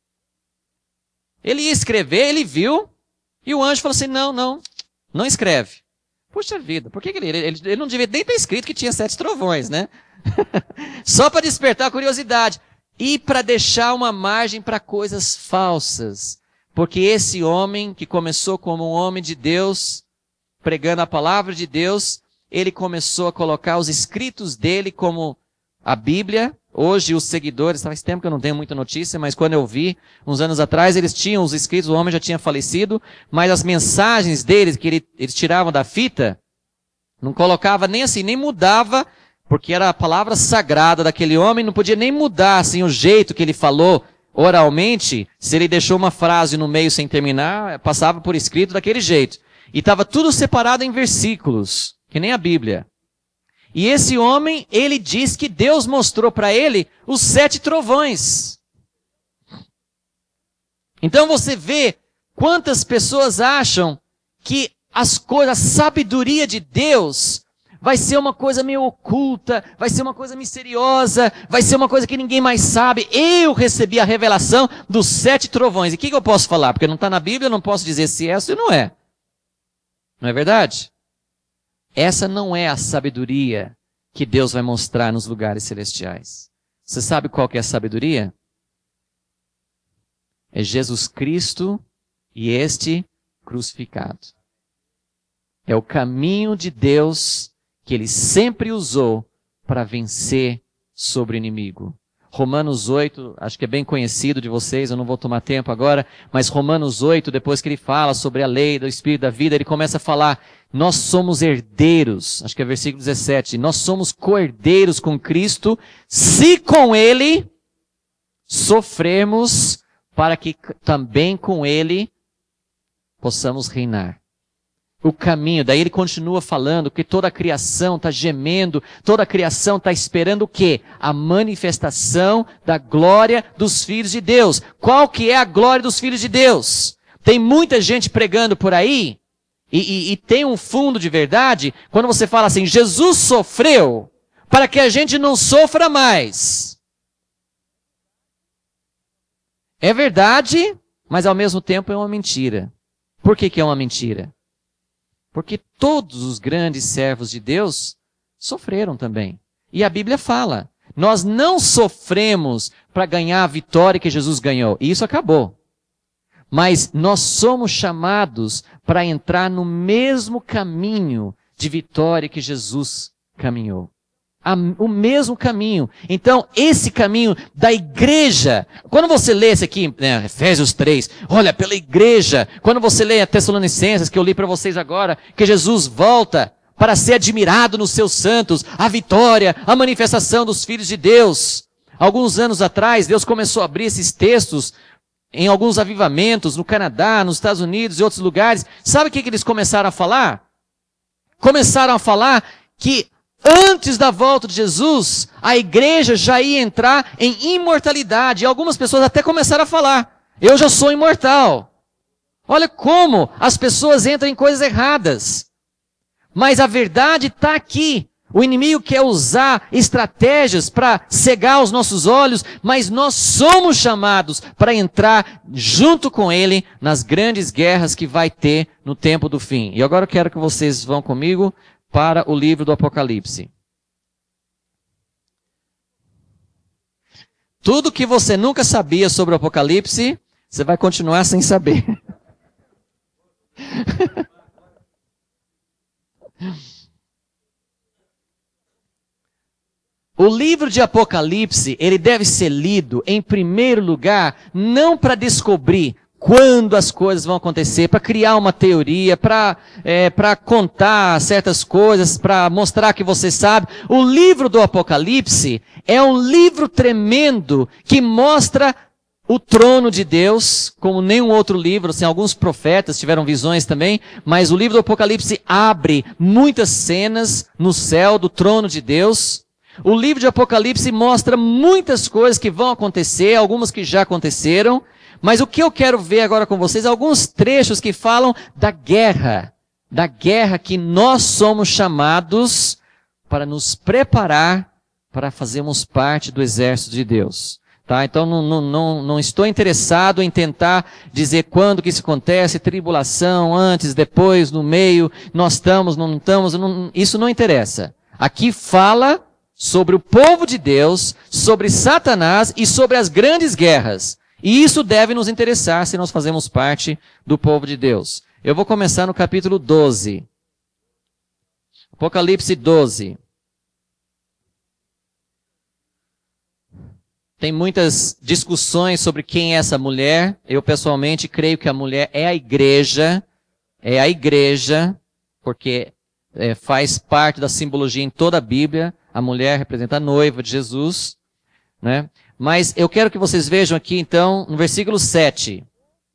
Ele ia escrever, ele viu, e o anjo falou assim, não escreve. Puxa vida, por que ele não devia nem ter escrito que tinha 7 trovões, né? Só para despertar a curiosidade. E para deixar uma margem para coisas falsas. Porque esse homem, que começou como um homem de Deus, pregando a palavra de Deus, ele começou a colocar os escritos dele como a Bíblia. Hoje os seguidores, faz tempo que eu não tenho muita notícia, mas quando eu vi, uns anos atrás, eles tinham os escritos, o homem já tinha falecido, mas as mensagens deles, que eles tiravam da fita, não colocava nem assim, nem mudava, porque era a palavra sagrada daquele homem, não podia nem mudar assim o jeito que ele falou oralmente. Se ele deixou uma frase no meio sem terminar, passava por escrito daquele jeito. E estava tudo separado em versículos, que nem a Bíblia. E esse homem, ele diz que Deus mostrou para ele os 7 trovões. Então você vê quantas pessoas acham que as coisas, a sabedoria de Deus vai ser uma coisa meio oculta, vai ser uma coisa misteriosa, vai ser uma coisa que ninguém mais sabe. Eu recebi a revelação dos 7 trovões. E o que eu posso falar? Porque não está na Bíblia, eu não posso dizer se é ou se não é. Não é verdade? Essa não é a sabedoria que Deus vai mostrar nos lugares celestiais. Você sabe qual que é a sabedoria? É Jesus Cristo e este crucificado. É o caminho de Deus que Ele sempre usou para vencer sobre o inimigo. Romanos 8, acho que é bem conhecido de vocês, eu não vou tomar tempo agora, mas Romanos 8, depois que ele fala sobre a lei do Espírito da vida, ele começa a falar, nós somos herdeiros, acho que é versículo 17, nós somos co-herdeiros com Cristo, se com Ele sofremos, para que também com Ele possamos reinar. O caminho, daí ele continua falando que toda a criação está gemendo, toda a criação está esperando o quê? A manifestação da glória dos filhos de Deus. Qual que é a glória dos filhos de Deus? Tem muita gente pregando por aí, e tem um fundo de verdade, quando você fala assim, Jesus sofreu para que a gente não sofra mais. É verdade, mas ao mesmo tempo é uma mentira. Por que é uma mentira? Porque todos os grandes servos de Deus sofreram também. E a Bíblia fala, nós não sofremos para ganhar a vitória que Jesus ganhou. E isso acabou. Mas nós somos chamados para entrar no mesmo caminho de vitória que Jesus caminhou. O mesmo caminho. Então, esse caminho da igreja, quando você lê esse aqui, né, Efésios 3, olha, pela igreja, quando você lê a Tessalonicenses, que eu li para vocês agora, que Jesus volta para ser admirado nos seus santos, a vitória, a manifestação dos filhos de Deus. Alguns anos atrás, Deus começou a abrir esses textos em alguns avivamentos, no Canadá, nos Estados Unidos e outros lugares. Sabe o que eles começaram a falar? Começaram a falar que antes da volta de Jesus, a igreja já ia entrar em imortalidade. E algumas pessoas até começaram a falar, eu já sou imortal. Olha como as pessoas entram em coisas erradas. Mas a verdade está aqui. O inimigo quer usar estratégias para cegar os nossos olhos, mas nós somos chamados para entrar junto com ele nas grandes guerras que vai ter no tempo do fim. E agora eu quero que vocês vão comigo para o livro do Apocalipse. Tudo que você nunca sabia sobre o Apocalipse, você vai continuar sem saber. O livro de Apocalipse, ele deve ser lido, em primeiro lugar, não para descobrir quando as coisas vão acontecer, para criar uma teoria, para contar certas coisas, para mostrar que você sabe. O livro do Apocalipse é um livro tremendo que mostra o trono de Deus, como nenhum outro livro. Assim, alguns profetas tiveram visões também, mas o livro do Apocalipse abre muitas cenas no céu do trono de Deus. O livro de Apocalipse mostra muitas coisas que vão acontecer, algumas que já aconteceram. Mas o que eu quero ver agora com vocês, alguns trechos que falam da guerra que nós somos chamados para nos preparar para fazermos parte do exército de Deus. Tá? Então não estou interessado em tentar dizer quando que isso acontece, tribulação, antes, depois, no meio, nós estamos, não estamos, isso não interessa. Aqui fala sobre o povo de Deus, sobre Satanás e sobre as grandes guerras. E isso deve nos interessar se nós fazemos parte do povo de Deus. Eu vou começar no capítulo 12. Apocalipse 12. Tem muitas discussões sobre quem é essa mulher. Eu pessoalmente creio que a mulher é a igreja, porque faz parte da simbologia em toda a Bíblia. A mulher representa a noiva de Jesus, né? Mas eu quero que vocês vejam aqui, então, no versículo 7.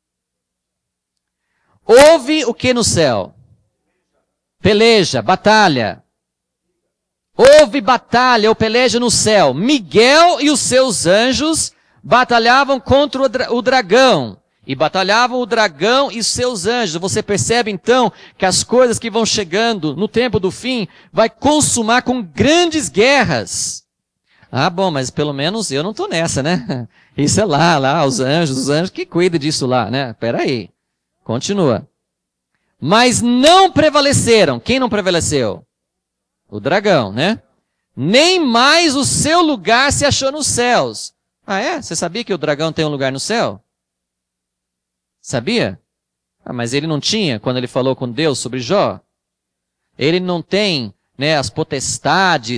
Houve o que no céu? Peleja, batalha. Houve batalha ou peleja no céu. Miguel e os seus anjos batalhavam contra o dragão. E batalhavam o dragão e seus anjos. Você percebe então que as coisas que vão chegando no tempo do fim vai consumar com grandes guerras. Ah, bom, mas pelo menos eu não estou nessa, né? Isso é lá, os anjos que cuidam disso lá, né? Peraí, continua. Mas não prevaleceram. Quem não prevaleceu? O dragão, né? Nem mais o seu lugar se achou nos céus. Ah, é? Você sabia que o dragão tem um lugar no céu? Sabia? Ah, mas ele não tinha quando ele falou com Deus sobre Jó? Ele não tem, né, as potestades,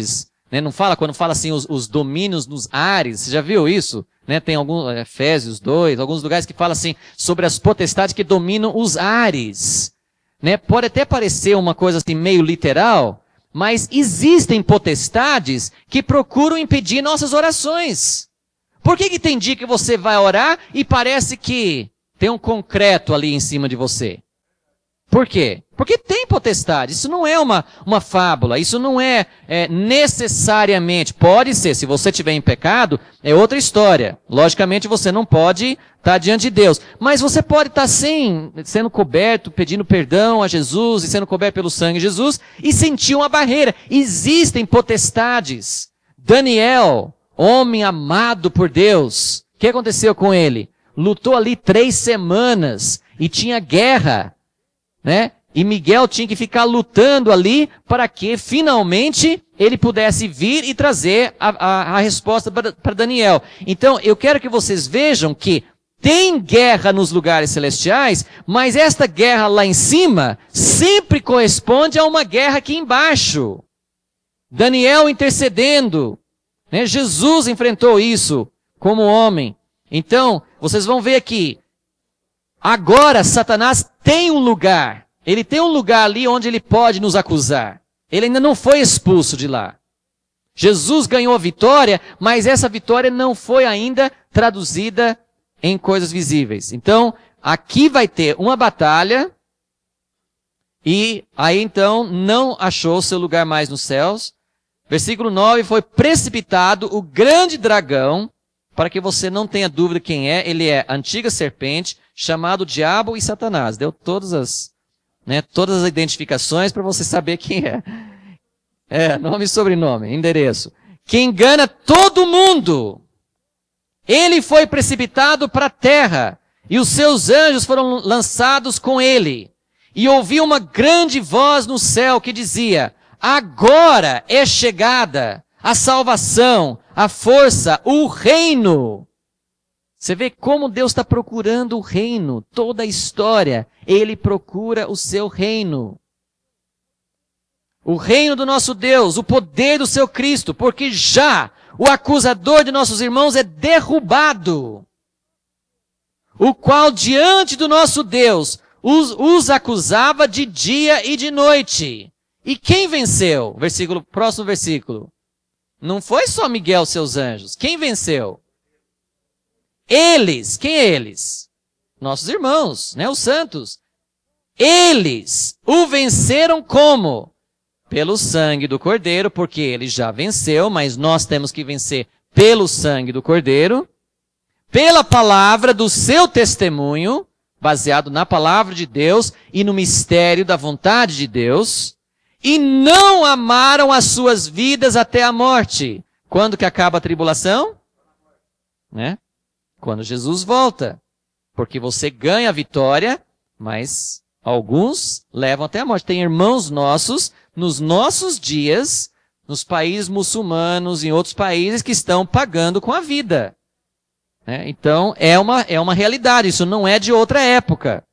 Né? Não fala, quando fala assim, os domínios nos ares, você já viu isso? Né? Tem alguns, Efésios 2, alguns lugares que fala assim, sobre as potestades que dominam os ares. Né? Pode até parecer uma coisa assim meio literal, mas existem potestades que procuram impedir nossas orações. Por que tem dia que você vai orar e parece que tem um concreto ali em cima de você? Por quê? Porque tem potestade. Isso não é uma fábula. Isso não é necessariamente. Pode ser. Se você estiver em pecado, é outra história. Logicamente, você não pode estar diante de Deus. Mas você pode estar sim, sendo coberto, pedindo perdão a Jesus e sendo coberto pelo sangue de Jesus e sentir uma barreira. Existem potestades. Daniel, homem amado por Deus. O que aconteceu com ele? Lutou ali 3 semanas e tinha guerra. Né? E Miguel tinha que ficar lutando ali para que finalmente ele pudesse vir e trazer a resposta para Daniel. Então, eu quero que vocês vejam que tem guerra nos lugares celestiais, mas esta guerra lá em cima sempre corresponde a uma guerra aqui embaixo. Daniel intercedendo. Né? Jesus enfrentou isso como homem. Então, vocês vão ver aqui. Agora, Satanás tem um lugar. Ele tem um lugar ali onde ele pode nos acusar. Ele ainda não foi expulso de lá. Jesus ganhou a vitória, mas essa vitória não foi ainda traduzida em coisas visíveis. Então, aqui vai ter uma batalha. E aí então não achou seu lugar mais nos céus. Versículo 9, foi precipitado o grande dragão, para que você não tenha dúvida quem é. Ele é a antiga serpente, chamado Diabo e Satanás. Deu todas as identificações para você saber quem é. Nome e sobrenome, endereço. Que engana todo mundo. Ele foi precipitado para a terra, e os seus anjos foram lançados com ele. E ouvi uma grande voz no céu que dizia: agora é chegada a salvação, a força, o reino. Você vê como Deus está procurando o reino. Toda a história, Ele procura o seu reino. O reino do nosso Deus, o poder do seu Cristo, porque já o acusador de nossos irmãos é derrubado, o qual diante do nosso Deus os acusava de dia e de noite. E quem venceu? Próximo versículo. Não foi só Miguel e seus anjos. Quem venceu? Eles. Quem é eles? Nossos irmãos, né? Os santos. Eles o venceram como? Pelo sangue do Cordeiro, porque ele já venceu, mas nós temos que vencer pelo sangue do Cordeiro, pela palavra do seu testemunho, baseado na palavra de Deus e no mistério da vontade de Deus, e não amaram as suas vidas até a morte. Quando que acaba a tribulação? Né? Quando Jesus volta. Porque você ganha a vitória, mas alguns levam até a morte. Tem irmãos nossos, nos nossos dias, nos países muçulmanos, em outros países, que estão pagando com a vida. Né? Então, é uma realidade. Isso não é de outra época.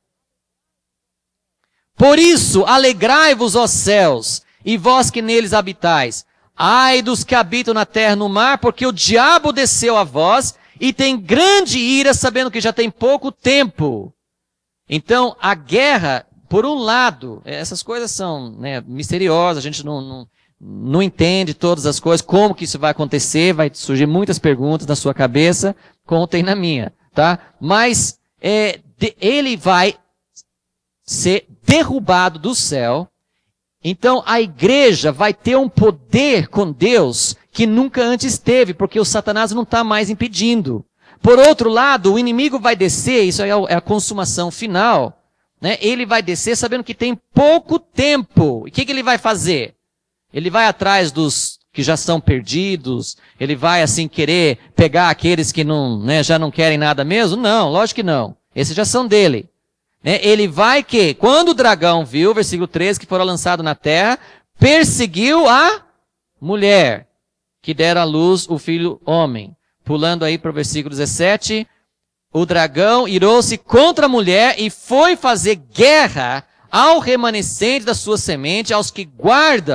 Por isso, alegrai-vos, ó céus, e vós que neles habitais. Ai dos que habitam na terra e no mar, porque o diabo desceu a vós e tem grande ira, sabendo que já tem pouco tempo. Então, a guerra, por um lado, essas coisas são misteriosas, a gente não entende todas as coisas, como que isso vai acontecer, vai surgir muitas perguntas na sua cabeça, como tem na minha, tá? Mas ele vai ser derrubado do céu. Então a igreja vai ter um poder com Deus que nunca antes teve, porque o Satanás não está mais impedindo. Por outro lado, o inimigo vai descer, isso é a consumação final, né? Ele vai descer sabendo que tem pouco tempo. E o que ele vai fazer? Ele vai atrás dos que já são perdidos, ele vai assim querer pegar aqueles que já não querem nada mesmo? Não, lógico que não. Esses já são dele. Ele vai que, quando o dragão viu, versículo 13, que fora lançado na terra, perseguiu a mulher, que dera à luz o filho homem. Pulando aí para o versículo 17, o dragão irou-se contra a mulher e foi fazer guerra ao remanescente da sua semente, aos que guardam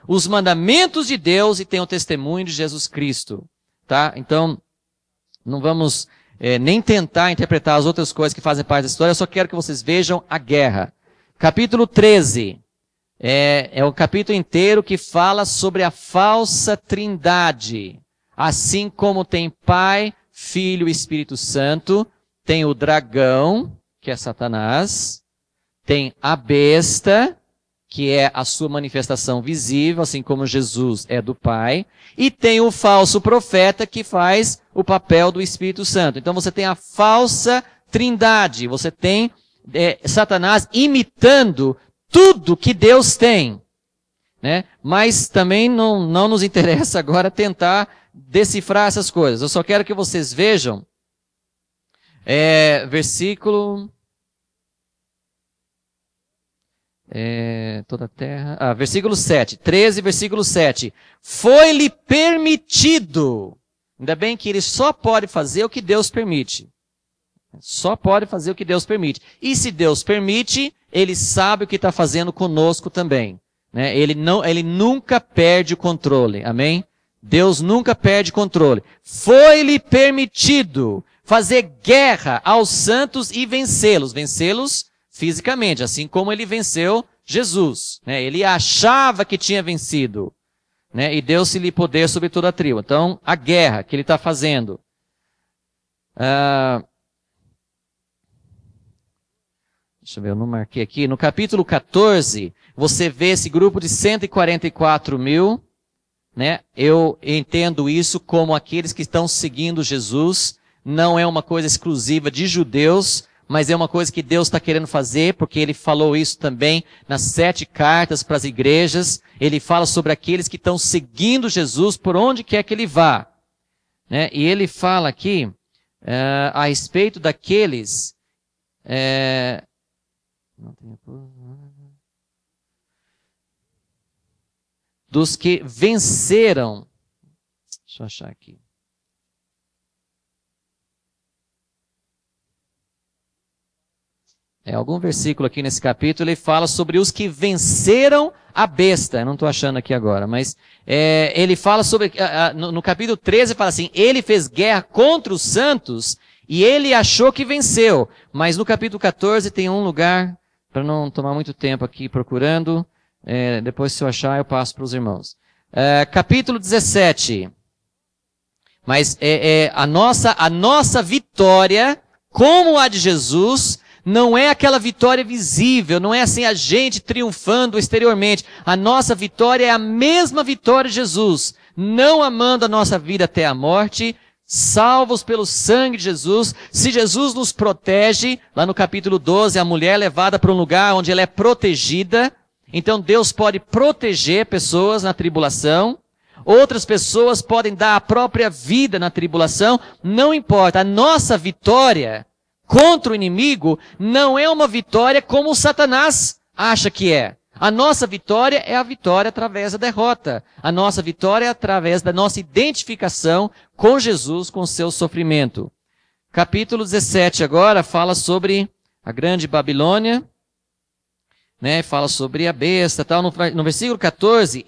os mandamentos de Deus e têm o testemunho de Jesus Cristo. Tá? Então, não vamos nem tentar interpretar as outras coisas que fazem parte da história, eu só quero que vocês vejam a guerra. Capítulo 13 é o capítulo inteiro que fala sobre a falsa trindade. Assim como tem Pai, Filho e Espírito Santo, tem o dragão, que é Satanás, tem a besta, que é a sua manifestação visível, assim como Jesus é do Pai, e tem o falso profeta que faz o papel do Espírito Santo. Então você tem a falsa trindade, você tem Satanás imitando tudo que Deus tem, né? Mas também não nos interessa agora tentar decifrar essas coisas. Eu só quero que vocês vejam versículo... toda a terra... versículo 7. 13, versículo 7. Foi-lhe permitido. Ainda bem que ele só pode fazer o que Deus permite. Só pode fazer o que Deus permite. E se Deus permite, ele sabe o que está fazendo conosco também. Né? Ele nunca perde o controle. Amém? Deus nunca perde controle. Foi-lhe permitido fazer guerra aos santos e vencê-los. Vencê-los fisicamente, assim como ele venceu Jesus. Né? Ele achava que tinha vencido. Né? E deu-se-lhe poder sobre toda a tribo. Então, a guerra que ele está fazendo. Deixa eu ver, eu não marquei aqui. No capítulo 14, você vê esse grupo de 144 mil. Né? Eu entendo isso como aqueles que estão seguindo Jesus. Não é uma coisa exclusiva de judeus, mas é uma coisa que Deus está querendo fazer, porque Ele falou isso também nas 7 cartas para as igrejas. Ele fala sobre aqueles que estão seguindo Jesus por onde quer que Ele vá. Né? E Ele fala aqui a respeito daqueles... dos que venceram. Deixa eu achar aqui. Algum versículo aqui nesse capítulo, ele fala sobre os que venceram a besta. Eu não estou achando aqui agora, mas ele fala sobre, no capítulo 13, fala assim, ele fez guerra contra os santos e ele achou que venceu. Mas no capítulo 14 tem um lugar, para não tomar muito tempo aqui procurando, depois se eu achar eu passo para os irmãos. Capítulo 17. Mas a nossa vitória, como a de Jesus, não é aquela vitória visível, não é assim a gente triunfando exteriormente. A nossa vitória é a mesma vitória de Jesus, não amando a nossa vida até a morte, salvos pelo sangue de Jesus. Se Jesus nos protege, lá no capítulo 12, a mulher é levada para um lugar onde ela é protegida. Então Deus pode proteger pessoas na tribulação. Outras pessoas podem dar a própria vida na tribulação. Não importa, a nossa vitória contra o inimigo não é uma vitória como o Satanás acha que é. A nossa vitória é a vitória através da derrota. A nossa vitória é através da nossa identificação com Jesus, com o seu sofrimento. Capítulo 17 agora fala sobre a grande Babilônia, né? Fala sobre a besta, tal. No versículo 14,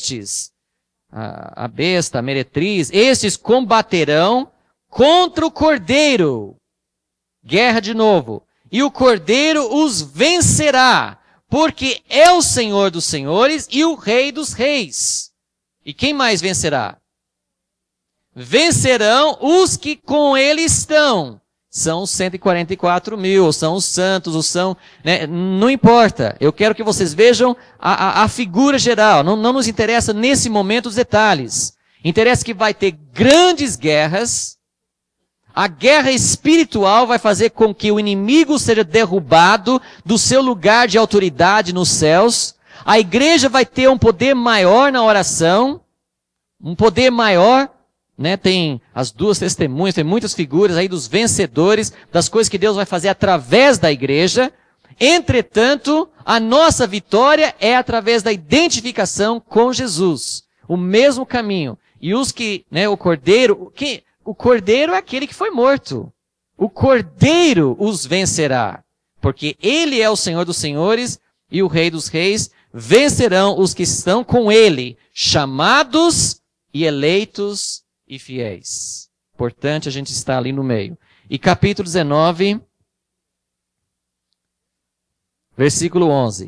a besta, a meretriz, estes combaterão contra o Cordeiro. Guerra de novo. E o Cordeiro os vencerá, porque é o Senhor dos senhores e o Rei dos reis. E quem mais vencerá? Vencerão os que com ele estão. São os 144 mil, ou são os santos, ou são... Né? Não importa. Eu quero que vocês vejam a figura geral. Não nos interessa nesse momento os detalhes. Interessa que vai ter grandes guerras. A guerra espiritual vai fazer com que o inimigo seja derrubado do seu lugar de autoridade nos céus. A igreja vai ter um poder maior na oração. Um poder maior, né? Tem as duas testemunhas, tem muitas figuras aí dos vencedores, das coisas que Deus vai fazer através da igreja. Entretanto, a nossa vitória é através da identificação com Jesus. O mesmo caminho. E os que, né, o Cordeiro... O Cordeiro é aquele que foi morto. O Cordeiro os vencerá. Porque ele é o Senhor dos senhores e o Rei dos reis. vencerão os que estão com ele, chamados e eleitos e fiéis. Importante a gente estar ali no meio. E capítulo 19, versículo 11.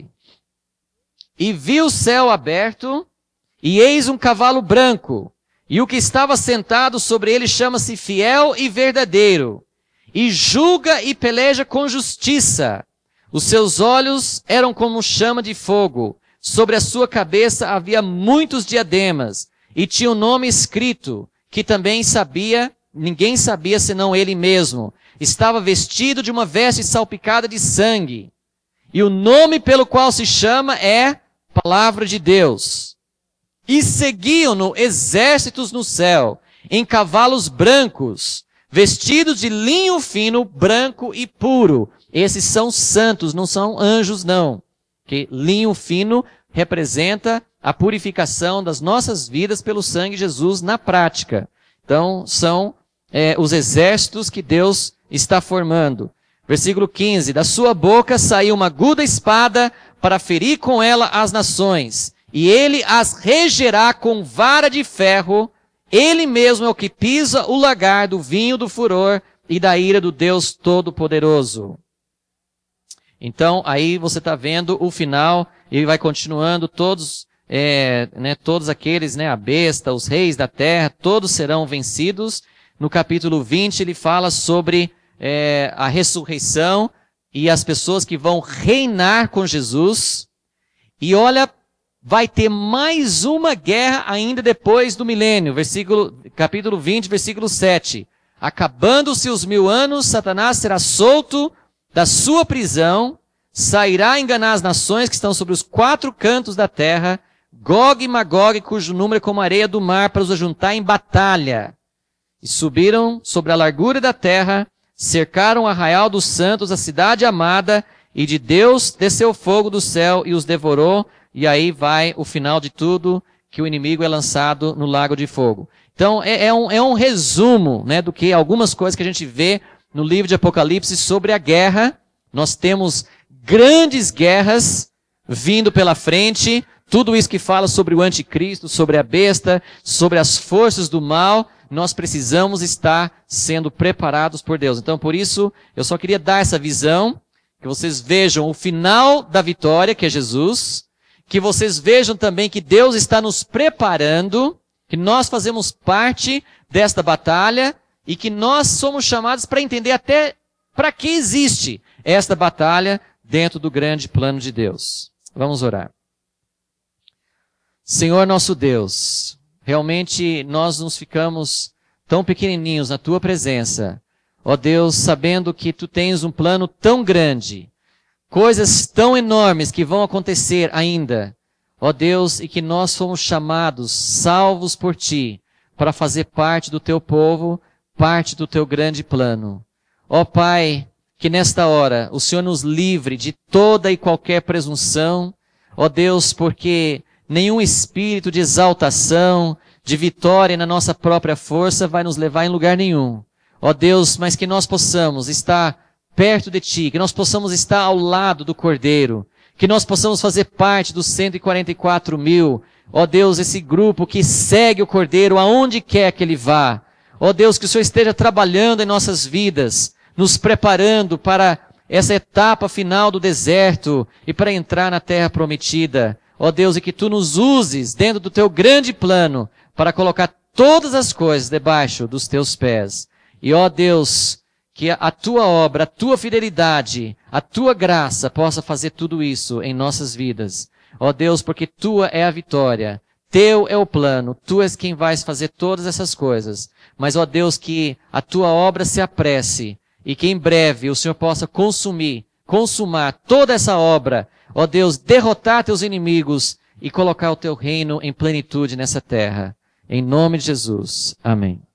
E vi o céu aberto, e eis um cavalo branco, e o que estava sentado sobre ele chama-se Fiel e Verdadeiro, e julga e peleja com justiça. Os seus olhos eram como chama de fogo, sobre a sua cabeça havia muitos diademas, e tinha um nome escrito, que também ninguém sabia senão ele mesmo. Estava vestido de uma veste salpicada de sangue. E o nome pelo qual se chama é Palavra de Deus. E seguiam-no exércitos no céu, em cavalos brancos, vestidos de linho fino, branco e puro. Esses são santos, não são anjos não. Que linho fino representa a purificação das nossas vidas pelo sangue de Jesus na prática. Então, são os exércitos que Deus está formando. Versículo 15. Da sua boca saiu uma aguda espada para ferir com ela as nações. E ele as regerá com vara de ferro. Ele mesmo é o que pisa o lagar do vinho do furor e da ira do Deus Todo-Poderoso. Então, aí você está vendo o final, e vai continuando, todos aqueles, a besta, os reis da terra, todos serão vencidos. No capítulo 20, ele fala sobre a ressurreição e as pessoas que vão reinar com Jesus. E olha, vai ter mais uma guerra ainda depois do milênio. Capítulo 20, versículo 7. Acabando-se os 1000 anos, Satanás será solto da sua prisão, sairá a enganar as nações que estão sobre os 4 cantos da terra, Gog e Magog, cujo número é como a areia do mar, para os ajuntar em batalha. E subiram sobre a largura da terra, cercaram o arraial dos santos, a cidade amada, e de Deus desceu fogo do céu e os devorou, e aí vai o final de tudo, que o inimigo é lançado no lago de fogo. Então, é um resumo, do que algumas coisas que a gente vê no livro de Apocalipse sobre a guerra. Nós temos grandes guerras vindo pela frente, tudo isso que fala sobre o anticristo, sobre a besta, sobre as forças do mal, nós precisamos estar sendo preparados por Deus. Então, por isso, eu só queria dar essa visão, que vocês vejam o final da vitória, que é Jesus, que vocês vejam também que Deus está nos preparando, que nós fazemos parte desta batalha, e que nós somos chamados para entender até para que existe esta batalha dentro do grande plano de Deus. Vamos orar. Senhor nosso Deus, realmente nós nos ficamos tão pequenininhos na Tua presença. Ó Deus, sabendo que Tu tens um plano tão grande, coisas tão enormes que vão acontecer ainda. Ó Deus, e que nós fomos chamados, salvos por Ti, para fazer parte do Teu povo, parte do Teu grande plano. Ó Pai, que nesta hora o Senhor nos livre de toda e qualquer presunção. Ó Deus, porque nenhum espírito de exaltação, de vitória na nossa própria força vai nos levar em lugar nenhum. Ó Deus, mas que nós possamos estar perto de Ti, que nós possamos estar ao lado do Cordeiro, que nós possamos fazer parte dos 144.000. Ó Deus, esse grupo que segue o Cordeiro aonde quer que ele vá. Ó Deus, que o Senhor esteja trabalhando em nossas vidas, nos preparando para essa etapa final do deserto e para entrar na terra prometida. Ó Deus, e que Tu nos uses dentro do Teu grande plano para colocar todas as coisas debaixo dos Teus pés. E ó Deus, que a Tua obra, a Tua fidelidade, a Tua graça possa fazer tudo isso em nossas vidas. Ó Deus, porque Tua é a vitória, Teu é o plano, Tu és quem vais fazer todas essas coisas. Mas ó Deus, que a Tua obra se apresse e que em breve o Senhor possa consumar toda essa obra. Ó Deus, derrotar Teus inimigos e colocar o Teu reino em plenitude nessa terra. Em nome de Jesus. Amém.